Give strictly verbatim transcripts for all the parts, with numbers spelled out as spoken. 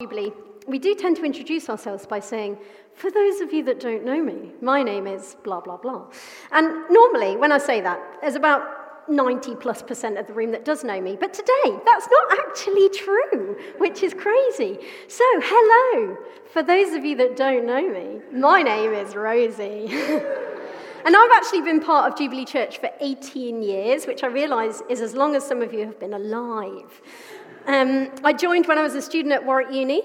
Jubilee, we do tend to introduce ourselves by saying, for those of you that don't know me, my name is blah, blah, blah. And normally, when I say that, there's about ninety plus percent of the room that does know me. But today, that's not actually true, which is crazy. So, hello. For those of you that don't know me, my name is Rosie. And I've actually been part of Jubilee Church for eighteen years, which I realise is as long as some of you have been alive. Um, I joined when I was a student at Warwick Uni,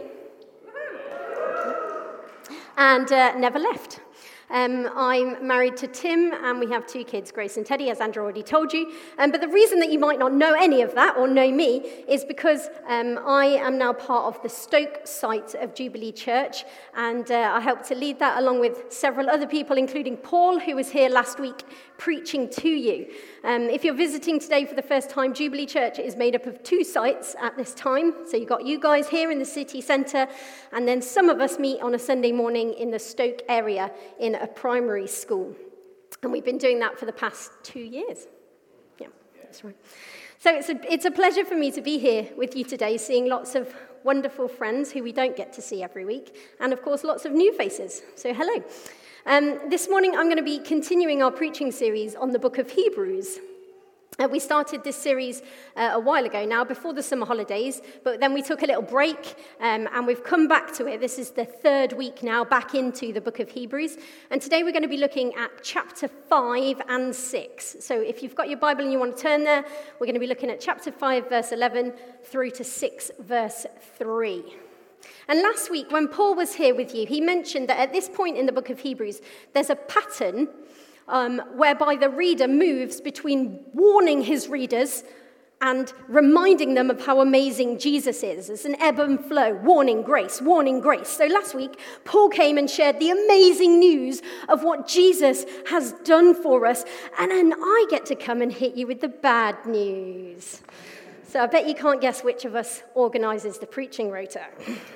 and uh, never left. Um, I'm married to Tim, and we have two kids, Grace and Teddy, as Andrew already told you. Um, but the reason that you might not know any of that or know me is because um, I am now part of the Stoke site of Jubilee Church, and uh, I help to lead that along with several other people, including Paul, who was here last week preaching to you. Um, if you're visiting today for the first time, Jubilee Church is made up of two sites at this time. So you've got you guys here in the city centre, and then some of us meet on a Sunday morning in the Stoke area in a primary school. And we've been doing that for the past two years. Yeah, that's right. So it's a, it's a pleasure for me to be here with you today, seeing lots of wonderful friends who we don't get to see every week, and of course lots of new faces. So hello. Um, this morning I'm going to be continuing our preaching series on the book of Hebrews. Uh, we started this series uh, a while ago now, before the summer holidays, but then we took a little break, um, and we've come back to it. This is the third week now back into the book of Hebrews, and today we're going to be looking at chapter five and six. So if you've got your Bible and you want to turn there, we're going to be looking at chapter five, verse eleven, through to six, verse three. And last week, when Paul was here with you, he mentioned that at this point in the book of Hebrews, there's a pattern um, whereby the reader moves between warning his readers and reminding them of how amazing Jesus is. It's an ebb and flow, warning, grace, warning, grace. So last week, Paul came and shared the amazing news of what Jesus has done for us. And then I get to come and hit you with the bad news. So I bet you can't guess which of us organises the preaching rota.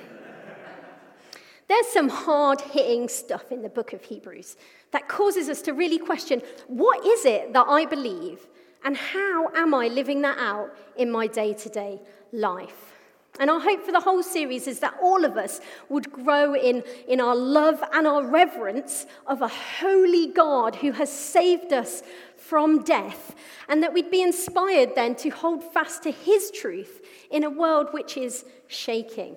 There's some hard-hitting stuff in the book of Hebrews that causes us to really question, what is it that I believe, and how am I living that out in my day-to-day life? And our hope for the whole series is that all of us would grow in, in our love and our reverence of a holy God who has saved us from death, and that we'd be inspired then to hold fast to his truth in a world which is shaking.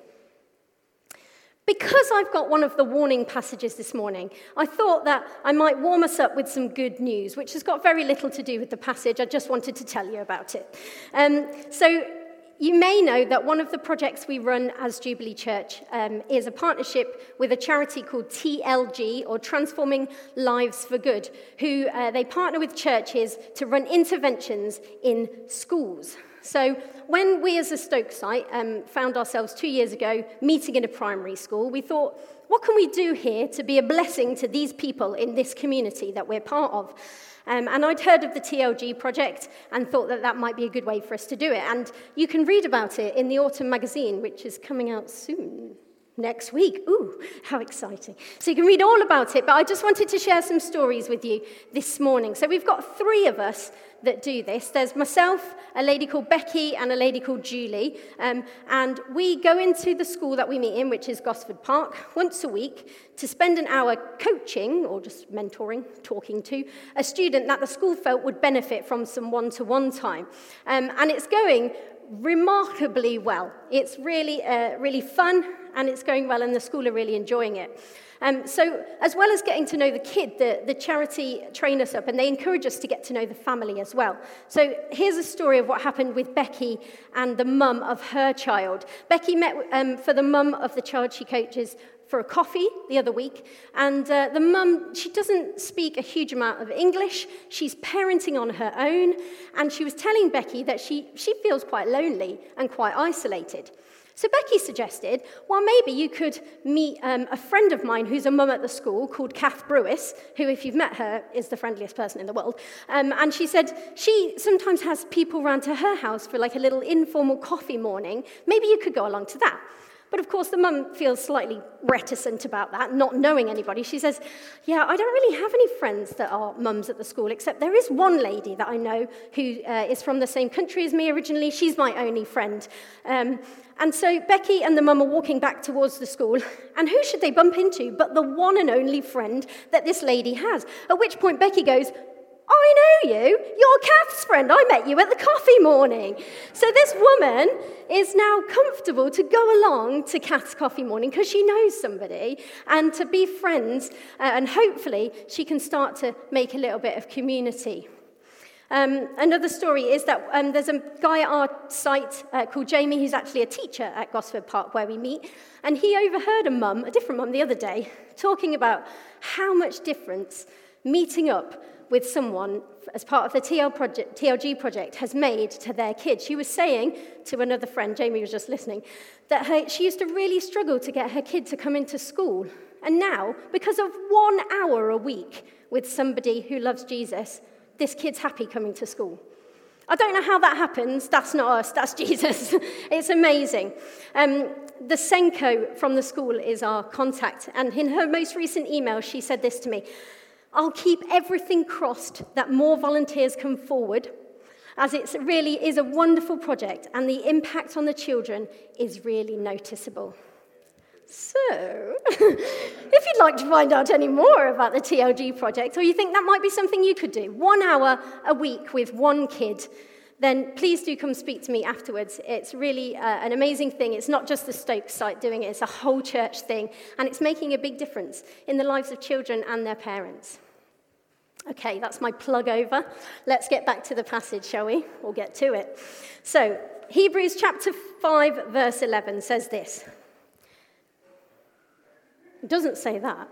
Because I've got one of the warning passages this morning, I thought that I might warm us up with some good news, which has got very little to do with the passage. I just wanted to tell you about it. Um, so you may know that one of the projects we run as Jubilee Church um, is a partnership with a charity called T L G, or Transforming Lives for Good, who uh, they partner with churches to run interventions in schools. So when we as a Stoke site um, found ourselves two years ago meeting in a primary school, we thought, what can we do here to be a blessing to these people in this community that we're part of? Um, and I'd heard of the T L G project and thought that that might be a good way for us to do it. And you can read about it in the Autumn magazine, which is coming out soon. Next week. Ooh, how exciting. So you can read all about it, but I just wanted to share some stories with you this morning. So we've got three of us that do this. There's myself, a lady called Becky, and a lady called Julie. Um, and we go into the school that we meet in, which is Gosford Park, once a week to spend an hour coaching, or just mentoring, talking to, a student that the school felt would benefit from some one-to-one time. Um, and it's going remarkably well. It's really, uh, really fun, and it's going well, and the school are really enjoying it. Um, so as well as getting to know the kid, the, the charity train us up, and they encourage us to get to know the family as well. So here's a story of what happened with Becky and the mum of her child. Becky met um, for the mum of the child she coaches for a coffee the other week, and uh, the mum, she doesn't speak a huge amount of English. She's parenting on her own, and she was telling Becky that she, she feels quite lonely and quite isolated. So Becky suggested, well, maybe you could meet um, a friend of mine who's a mum at the school called Kath Brewis, who, if you've met her, is the friendliest person in the world. Um, and she said she sometimes has people round to her house for like a little informal coffee morning. Maybe you could go along to that. But of course, the mum feels slightly reticent about that, not knowing anybody. She says, yeah, I don't really have any friends that are mums at the school, except there is one lady that I know who uh, is from the same country as me originally. She's my only friend. Um, and so Becky and the mum are walking back towards the school, and who should they bump into but the one and only friend that this lady has? At which point Becky goes, I know you. You're Kath's friend. I met you at the coffee morning. So this woman is now comfortable to go along to Kath's coffee morning because she knows somebody and to be friends, uh, and hopefully she can start to make a little bit of community. Um, another story is that um, there's a guy at our site uh, called Jamie who's actually a teacher at Gosford Park where we meet, and he overheard a mum, a different mum the other day, talking about how much difference meeting up with someone as part of the T L, project, T L G project has made to their kids. She was saying to another friend, Jamie was just listening, that her, she used to really struggle to get her kid to come into school. And now, because of one hour a week with somebody who loves Jesus, this kid's happy coming to school. I don't know how that happens. That's not us. That's Jesus. It's amazing. Um, the Senko from the school is our contact. And in her most recent email, she said this to me: I'll keep everything crossed that more volunteers come forward, as it really is a wonderful project and the impact on the children is really noticeable. So, if you'd like to find out any more about the T L G project, or you think that might be something you could do, one hour a week with one kid, then please do come speak to me afterwards. It's really uh, an amazing thing. It's not just the Stoke site doing it, it's a whole church thing, and it's making a big difference in the lives of children and their parents. Okay, that's my plug over. Let's get back to the passage, shall we? We'll get to it. So, Hebrews chapter five, verse eleven says this. It doesn't say that.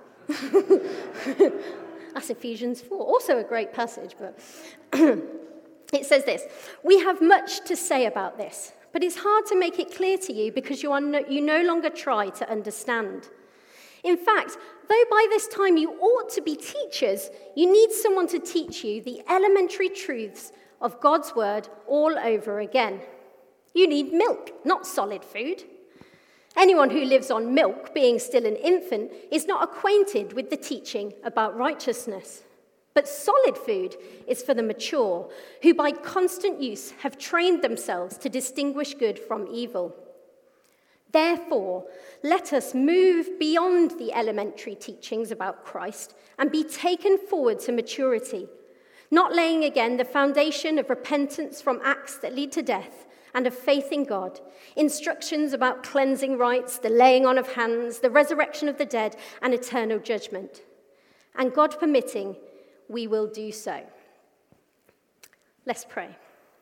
That's Ephesians four, also a great passage, but it says this: we have much to say about this, but it's hard to make it clear to you because you, are no, you no longer try to understand. In fact, though by this time you ought to be teachers, you need someone to teach you the elementary truths of God's word all over again. You need milk, not solid food. Anyone who lives on milk, being still an infant, is not acquainted with the teaching about righteousness. But solid food is for the mature, who by constant use have trained themselves to distinguish good from evil. Therefore, let us move beyond the elementary teachings about Christ and be taken forward to maturity, not laying again the foundation of repentance from acts that lead to death and of faith in God, instructions about cleansing rites, the laying on of hands, the resurrection of the dead, and eternal judgment. And God permitting, we will do so. Let's pray.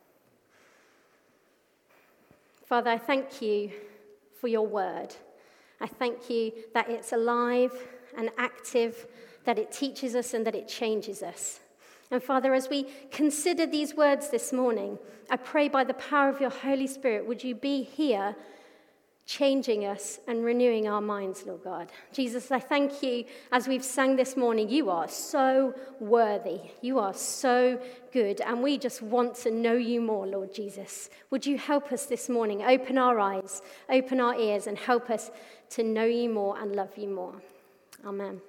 Father, I thank you for your word. I thank you that it's alive and active, that it teaches us and that it changes us. And Father, as we consider these words this morning, I pray by the power of your Holy Spirit, would you be here changing us and renewing our minds, Lord God. Jesus, I thank you as we've sang this morning. You are so worthy. You are so good. And we just want to know you more, Lord Jesus. Would you help us this morning? Open our eyes, open our ears, and help us to know you more and love you more. Amen.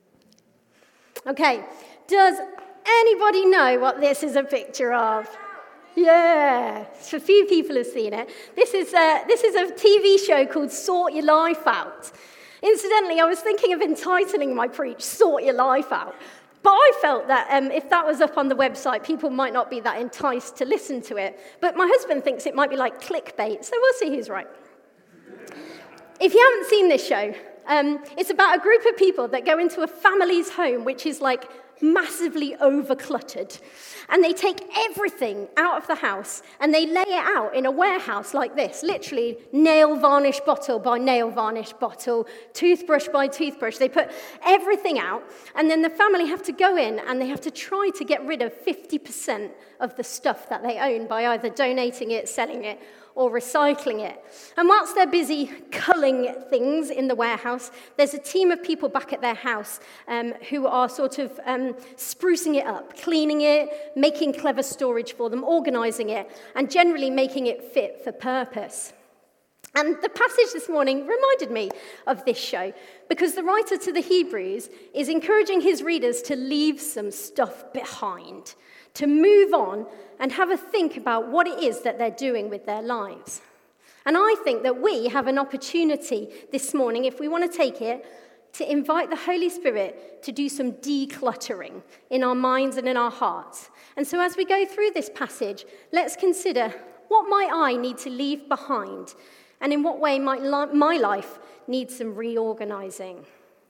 Okay, does anybody know what this is a picture of? Yeah, a few people have seen it. This is a, this is a T V show called Sort Your Life Out. Incidentally, I was thinking of entitling my preach, Sort Your Life Out. But I felt that um, if that was up on the website, people might not be that enticed to listen to it. But my husband thinks it might be like clickbait, so we'll see who's right. If you haven't seen this show, um, it's about a group of people that go into a family's home, which is like massively over-cluttered. And they take everything out of the house and they lay it out in a warehouse like this, literally nail varnish bottle by nail varnish bottle, toothbrush by toothbrush. They put everything out, and then the family have to go in and they have to try to get rid of fifty percent of the stuff that they own by either donating it, selling it, or recycling it. And whilst they're busy culling things in the warehouse, there's a team of people back at their house um, who are sort of um, sprucing it up, cleaning it, making clever storage for them, organising it, and generally making it fit for purpose. And the passage this morning reminded me of this show because the writer to the Hebrews is encouraging his readers to leave some stuff behind, to move on and have a think about what it is that they're doing with their lives. And I think that we have an opportunity this morning, if we want to take it, to invite the Holy Spirit to do some decluttering in our minds and in our hearts. And so as we go through this passage, let's consider, what might I need to leave behind? And in what way might li- my life need some reorganizing?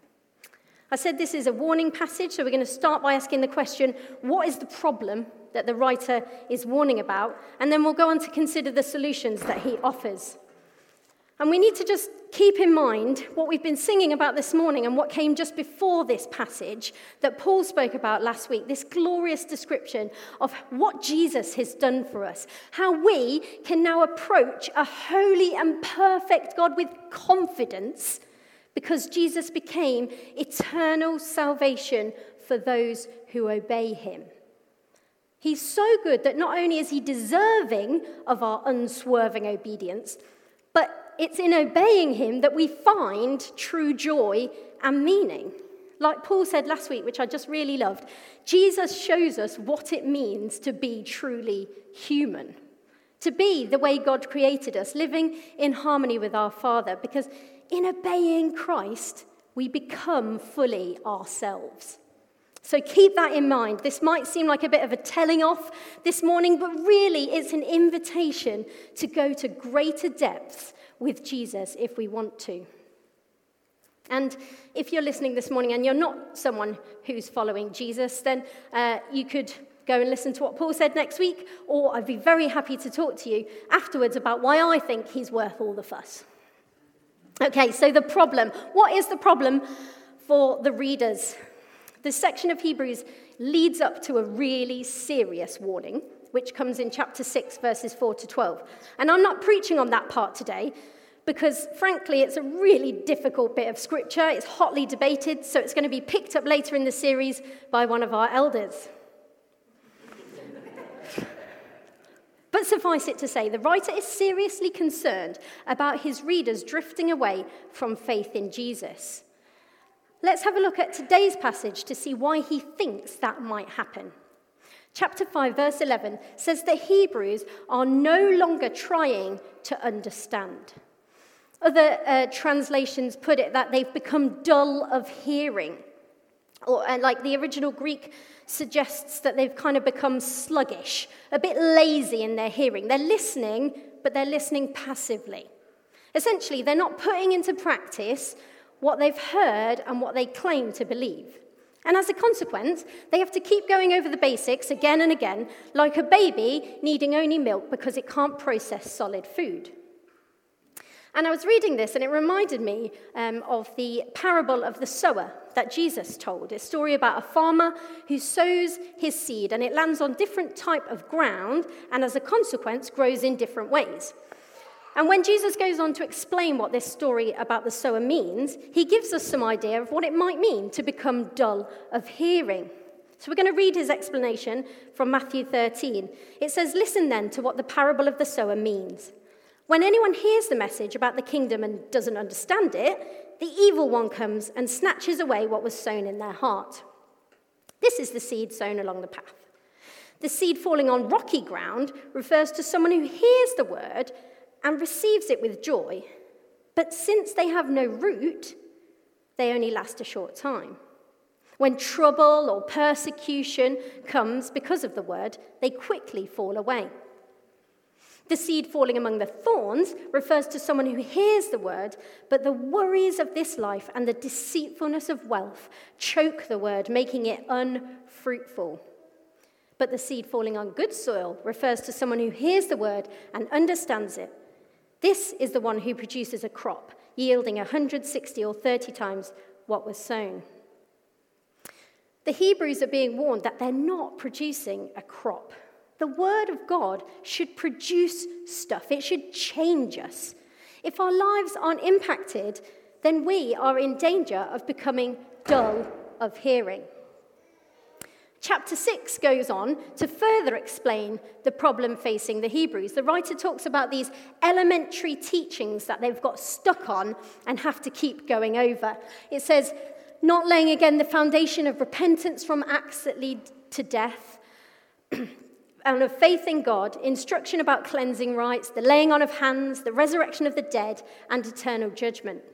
I said this is a warning passage, so we're going to start by asking the question, what is the problem that the writer is warning about? And then we'll go on to consider the solutions that he offers. And we need to just keep in mind what we've been singing about this morning and what came just before this passage that Paul spoke about last week, this glorious description of what Jesus has done for us, how we can now approach a holy and perfect God with confidence because Jesus became eternal salvation for those who obey him. He's so good that not only is he deserving of our unswerving obedience, but it's in obeying him that we find true joy and meaning. Like Paul said last week, which I just really loved, Jesus shows us what it means to be truly human, to be the way God created us, living in harmony with our Father, because in obeying Christ, we become fully ourselves. So keep that in mind. This might seem like a bit of a telling off this morning, but really it's an invitation to go to greater depths with Jesus if we want to. And if you're listening this morning and you're not someone who's following Jesus, then uh, you could go and listen to what Paul said next week, or I'd be very happy to talk to you afterwards about why I think he's worth all the fuss. Okay, so the problem. What is the problem for the readers? This section of Hebrews leads up to a really serious warning, which comes in chapter six, verses four to twelve. And I'm not preaching on that part today because, frankly, it's a really difficult bit of scripture. It's hotly debated, so it's going to be picked up later in the series by one of our elders. But suffice it to say, the writer is seriously concerned about his readers drifting away from faith in Jesus. Let's have a look at today's passage to see why he thinks that might happen. Chapter five, verse eleven says the Hebrews are no longer trying to understand. Other uh, translations put it that they've become dull of hearing. Or uh, like the original Greek suggests that they've kind of become sluggish, a bit lazy in their hearing. They're listening, but they're listening passively. Essentially, they're not putting into practice what they've heard and what they claim to believe. And as a consequence, they have to keep going over the basics again and again, like a baby needing only milk because it can't process solid food. And I was reading this, and it reminded me um, of the parable of the sower that Jesus told. A story about a farmer who sows his seed, and it lands on different type of ground, and as a consequence, grows in different ways. And when Jesus goes on to explain what this story about the sower means, he gives us some idea of what it might mean to become dull of hearing. So we're going to read his explanation from Matthew thirteen. It says, "Listen then to what the parable of the sower means. When anyone hears the message about the kingdom and doesn't understand it, the evil one comes and snatches away what was sown in their heart. This is the seed sown along the path. The seed falling on rocky ground refers to someone who hears the word and receives it with joy, but since they have no root, they only last a short time. When trouble or persecution comes because of the word, they quickly fall away. The seed falling among the thorns refers to someone who hears the word, but the worries of this life and the deceitfulness of wealth choke the word, making it unfruitful. But the seed falling on good soil refers to someone who hears the word and understands it. This is the one who produces a crop, yielding one hundred sixty or thirty times what was sown." The Hebrews are being warned that they're not producing a crop. The word of God should produce stuff. It should change us. If our lives aren't impacted, then we are in danger of becoming dull of hearing. Chapter six goes on to further explain the problem facing the Hebrews. The writer talks about these elementary teachings that they've got stuck on and have to keep going over. It says, not laying again the foundation of repentance from acts that lead to death, and of faith in God, instruction about cleansing rites, the laying on of hands, the resurrection of the dead, and eternal judgment.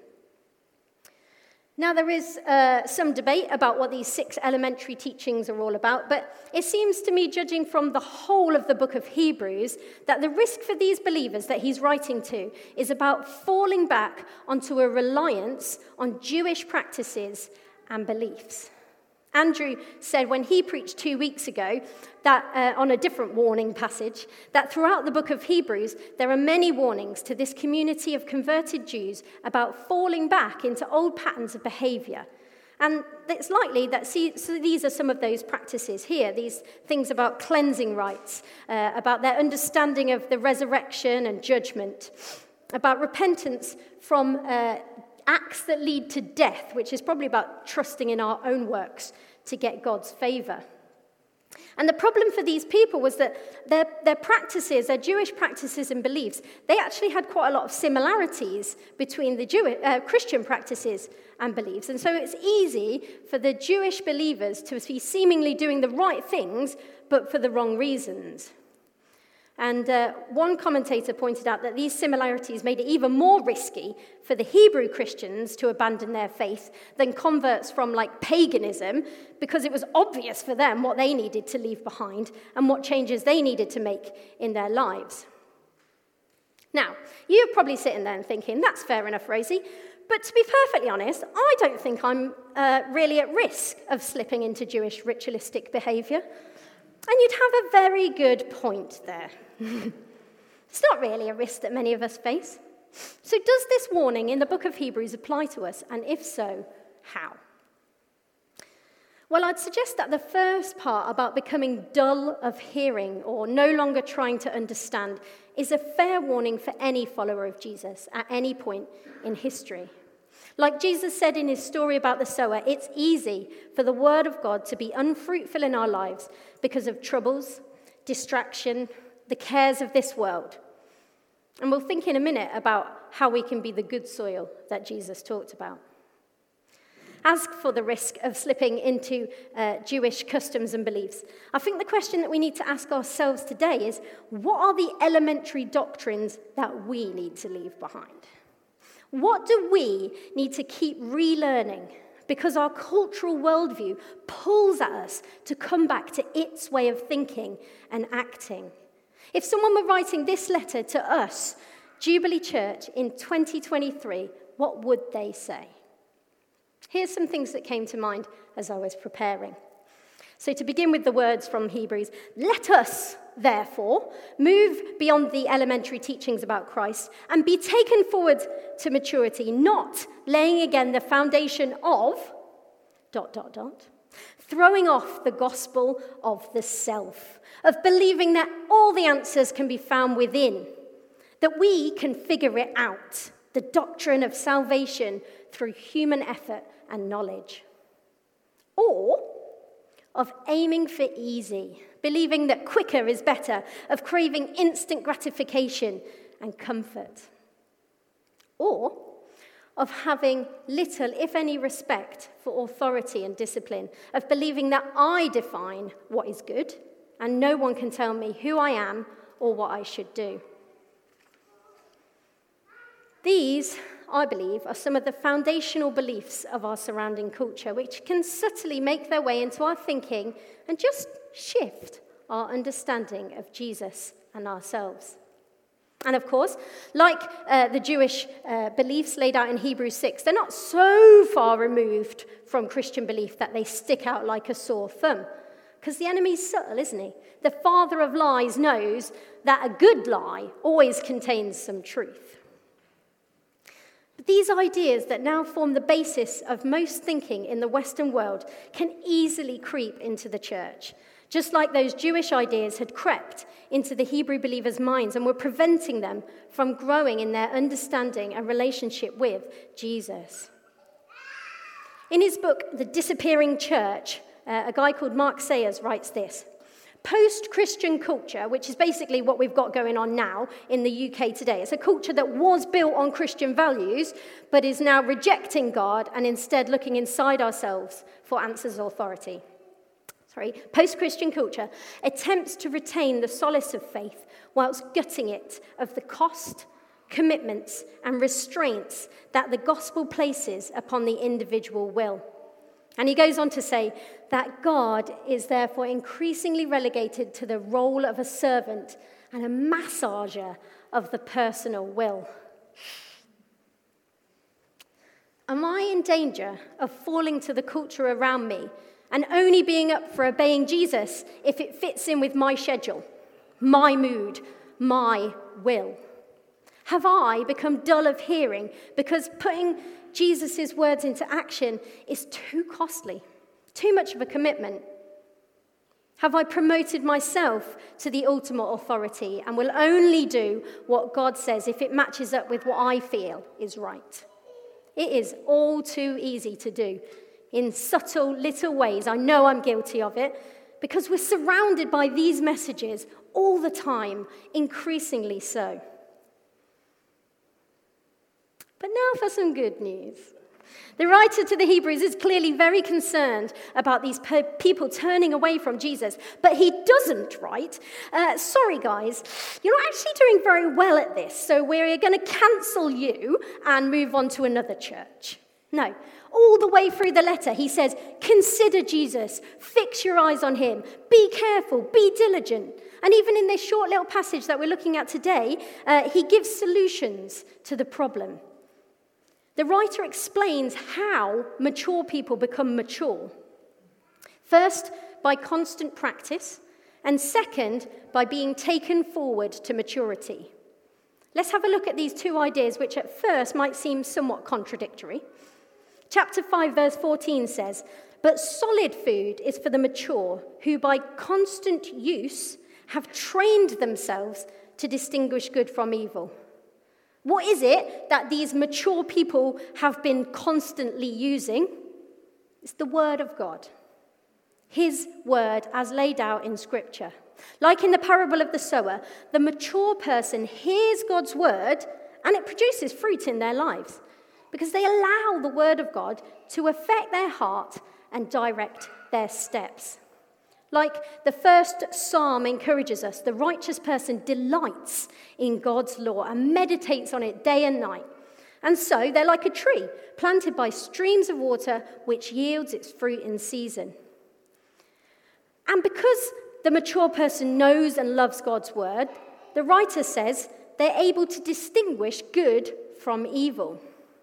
Now, there is uh, some debate about what these six elementary teachings are all about, but it seems to me, judging from the whole of the book of Hebrews, that the risk for these believers that he's writing to is about falling back onto a reliance on Jewish practices and beliefs. Andrew said when he preached two weeks ago that uh, on a different warning passage, that throughout the book of Hebrews, there are many warnings to this community of converted Jews about falling back into old patterns of behavior. And it's likely that see, so these are some of those practices here, these things about cleansing rites, uh, about their understanding of the resurrection and judgment, about repentance from uh, acts that lead to death, which is probably about trusting in our own works to get God's favor. And the problem for these people was that their, their practices, their Jewish practices and beliefs, they actually had quite a lot of similarities between the Jewish, uh, Christian practices and beliefs. And so it's easy for the Jewish believers to be seemingly doing the right things, but for the wrong reasons. And uh, one commentator pointed out that these similarities made it even more risky for the Hebrew Christians to abandon their faith than converts from, like, paganism, because it was obvious for them what they needed to leave behind and what changes they needed to make in their lives. Now, you're probably sitting there and thinking, that's fair enough, Rosie, but to be perfectly honest, I don't think I'm uh, really at risk of slipping into Jewish ritualistic behavior. And you'd have a very good point there. It's not really a risk that many of us face. So does this warning in the book of Hebrews apply to us? And if so, how? Well, I'd suggest that the first part about becoming dull of hearing or no longer trying to understand is a fair warning for any follower of Jesus at any point in history. Like Jesus said in his story about the sower, it's easy for the word of God to be unfruitful in our lives because of troubles, distraction, the cares of this world. And we'll think in a minute about how we can be the good soil that Jesus talked about. As for the risk of slipping into uh, Jewish customs and beliefs, I think the question that we need to ask ourselves today is, what are the elementary doctrines that we need to leave behind? What do we need to keep relearning because our cultural worldview pulls at us to come back to its way of thinking and acting? If someone were writing this letter to us, Jubilee Church, in twenty twenty-three, what would they say? Here's some things that came to mind as I was preparing. So to begin with the words from Hebrews, let us, therefore, move beyond the elementary teachings about Christ and be taken forward to maturity, not laying again the foundation of, dot, dot, dot, throwing off the gospel of the self, of believing that all the answers can be found within, that we can figure it out, the doctrine of salvation through human effort and knowledge. Or of aiming for easy, believing that quicker is better, of craving instant gratification and comfort. Or of having little, if any, respect for authority and discipline, of believing that I define what is good and no one can tell me who I am or what I should do. These, I believe, are some of the foundational beliefs of our surrounding culture, which can subtly make their way into our thinking and just shift our understanding of Jesus and ourselves. And of course, like uh, the Jewish uh, beliefs laid out in Hebrews six, they're not so far removed from Christian belief that they stick out like a sore thumb. Because the enemy's subtle, isn't he? The father of lies knows that a good lie always contains some truth. But these ideas that now form the basis of most thinking in the Western world can easily creep into the church, just like those Jewish ideas had crept into the Hebrew believers' minds and were preventing them from growing in their understanding and relationship with Jesus. In his book, The Disappearing Church, uh, a guy called Mark Sayers writes this: post-Christian culture, which is basically what we've got going on now in the U K today, it's a culture that was built on Christian values, but is now rejecting God and instead looking inside ourselves for answers of authority. Sorry, post-Christian culture attempts to retain the solace of faith whilst gutting it of the cost, commitments, and restraints that the gospel places upon the individual will. And he goes on to say that God is therefore increasingly relegated to the role of a servant and a massager of the personal will. Am I in danger of falling to the culture around me and only being up for obeying Jesus if it fits in with my schedule, my mood, my will? Have I become dull of hearing because putting Jesus' words into action is too costly, too much of a commitment? Have I promoted myself to the ultimate authority and will only do what God says if it matches up with what I feel is right? It is all too easy to do in subtle little ways. I know I'm guilty of it because we're surrounded by these messages all the time, increasingly so. But now for some good news. The writer to the Hebrews is clearly very concerned about these pe- people turning away from Jesus, but he doesn't write, uh, sorry guys, you're not actually doing very well at this, so we're going to cancel you and move on to another church. No, all the way through the letter he says, consider Jesus, fix your eyes on him, be careful, be diligent. And even in this short little passage that we're looking at today, uh, he gives solutions to the problem. The writer explains how mature people become mature. First, by constant practice, and second, by being taken forward to maturity. Let's have a look at these two ideas, which at first might seem somewhat contradictory. Chapter five, verse fourteen says, "But solid food is for the mature, who by constant use have trained themselves to distinguish good from evil." What is it that these mature people have been constantly using? It's the word of God. His word as laid out in Scripture. Like in the parable of the sower, the mature person hears God's word and it produces fruit in their lives because they allow the word of God to affect their heart and direct their steps. Like the first psalm encourages us, the righteous person delights in God's law and meditates on it day and night. And so they're like a tree planted by streams of water which yields its fruit in season. And because the mature person knows and loves God's word, the writer says they're able to distinguish good from evil.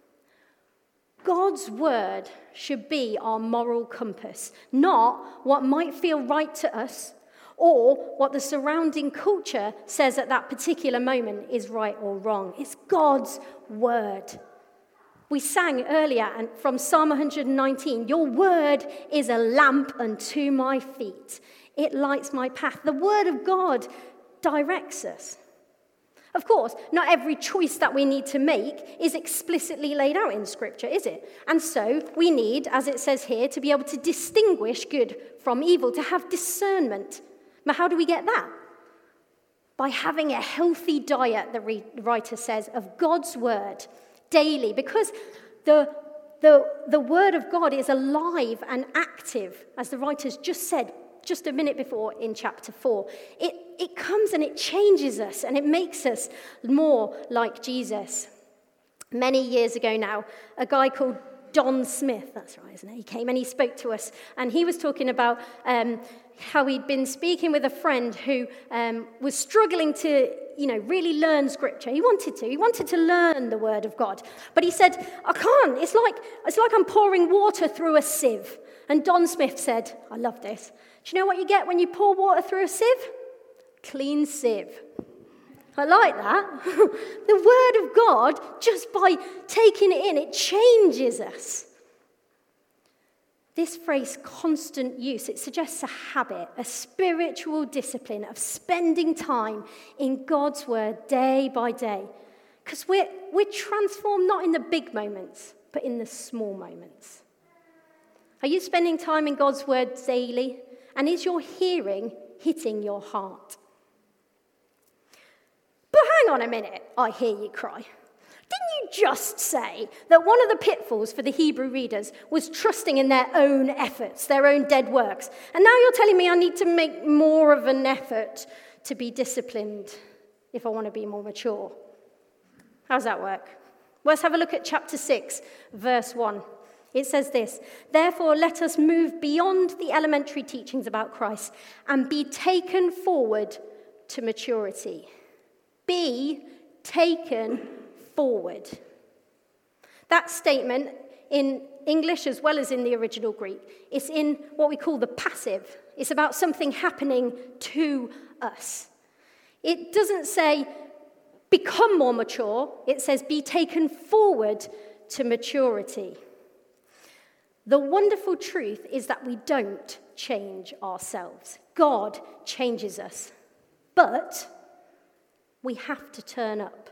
God's word should be our moral compass, not what might feel right to us or what the surrounding culture says at that particular moment is right or wrong. It's God's word. We sang earlier and from Psalm one nineteen, "Your word is a lamp unto my feet. It lights my path." The word of God directs us. Of course, not every choice that we need to make is explicitly laid out in Scripture, is it? And so we need, as it says here, to be able to distinguish good from evil, to have discernment. But how do we get that? By having a healthy diet, the writer says, of God's word daily, because the, the, the word of God is alive and active, as the writer's just said just a minute before in chapter four. It, it comes and it changes us and it makes us more like Jesus. Many years ago now, a guy called Don Smith, that's right, isn't it? He came and he spoke to us and he was talking about um, how he'd been speaking with a friend who um, was struggling to, you know, really learn Scripture. He wanted to. He wanted to learn the Word of God. But he said, I can't. It's like, it's like I'm pouring water through a sieve. And Don Smith said, I love this. Do you know what you get when you pour water through a sieve? Clean sieve. I like that. The word of God, just by taking it in, it changes us. This phrase, constant use, it suggests a habit, a spiritual discipline of spending time in God's word day by day. Because we're, we're transformed not in the big moments, but in the small moments. Are you spending time in God's word daily? And is your hearing hitting your heart? But hang on a minute, I hear you cry. Didn't you just say that one of the pitfalls for the Hebrew readers was trusting in their own efforts, their own dead works? And now you're telling me I need to make more of an effort to be disciplined if I want to be more mature. How does that work? Let's have a look at chapter six, verse one. It says this: "Therefore, let us move beyond the elementary teachings about Christ and be taken forward to maturity." Be taken forward. That statement in English as well as in the original Greek, it's in what we call the passive. It's about something happening to us. It doesn't say become more mature. It says be taken forward to maturity. The wonderful truth is that we don't change ourselves. God changes us. But we have to turn up.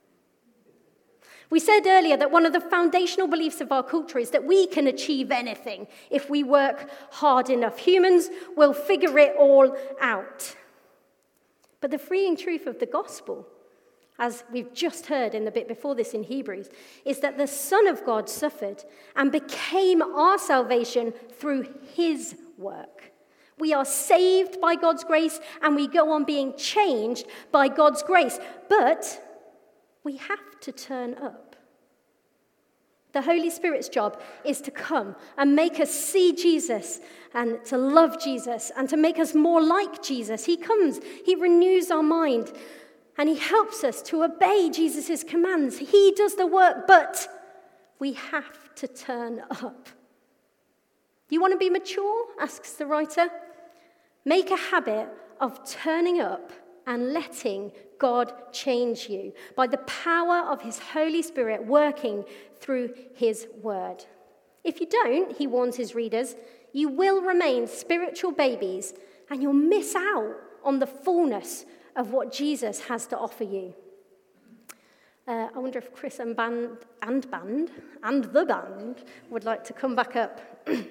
We said earlier that one of the foundational beliefs of our culture is that we can achieve anything if we work hard enough. Humans will figure it all out. But the freeing truth of the gospel, as we've just heard in the bit before this in Hebrews, is that the Son of God suffered and became our salvation through his work. We are saved by God's grace, and we go on being changed by God's grace. But we have to turn up. The Holy Spirit's job is to come and make us see Jesus and to love Jesus and to make us more like Jesus. He comes, he renews our mind, and he helps us to obey Jesus' commands. He does the work, but we have to turn up. You want to be mature? Asks the writer. Make a habit of turning up and letting God change you by the power of his Holy Spirit working through his word. If you don't, he warns his readers, you will remain spiritual babies and you'll miss out on the fullness of what Jesus has to offer you. Uh, I wonder if Chris and band and band and the band would like to come back up.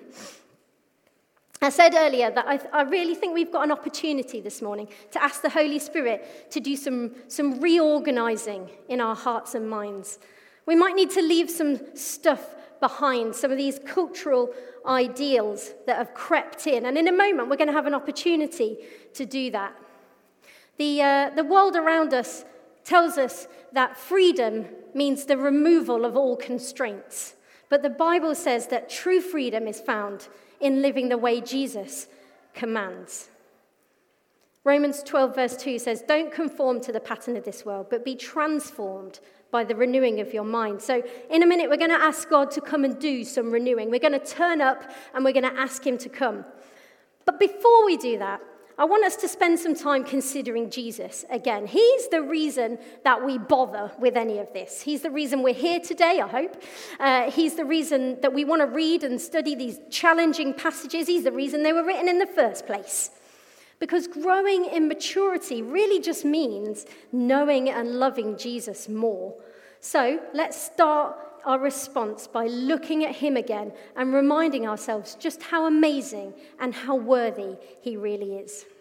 I said earlier that I, th- I really think we've got an opportunity this morning to ask the Holy Spirit to do some, some reorganizing in our hearts and minds. We might need to leave some stuff behind, some of these cultural ideals that have crept in. And in a moment, we're going to have an opportunity to do that. The, uh, the world around us tells us that freedom means the removal of all constraints. But the Bible says that true freedom is found in living the way Jesus commands. Romans twelve verse two says, "Don't conform to the pattern of this world, but be transformed by the renewing of your mind." So in a minute, we're going to ask God to come and do some renewing. We're going to turn up and we're going to ask him to come. But before we do that, I want us to spend some time considering Jesus again. He's the reason that we bother with any of this. He's the reason we're here today, I hope. Uh, he's the reason that we want to read and study these challenging passages. He's the reason they were written in the first place. Because growing in maturity really just means knowing and loving Jesus more. So let's start our response by looking at him again and reminding ourselves just how amazing and how worthy he really is.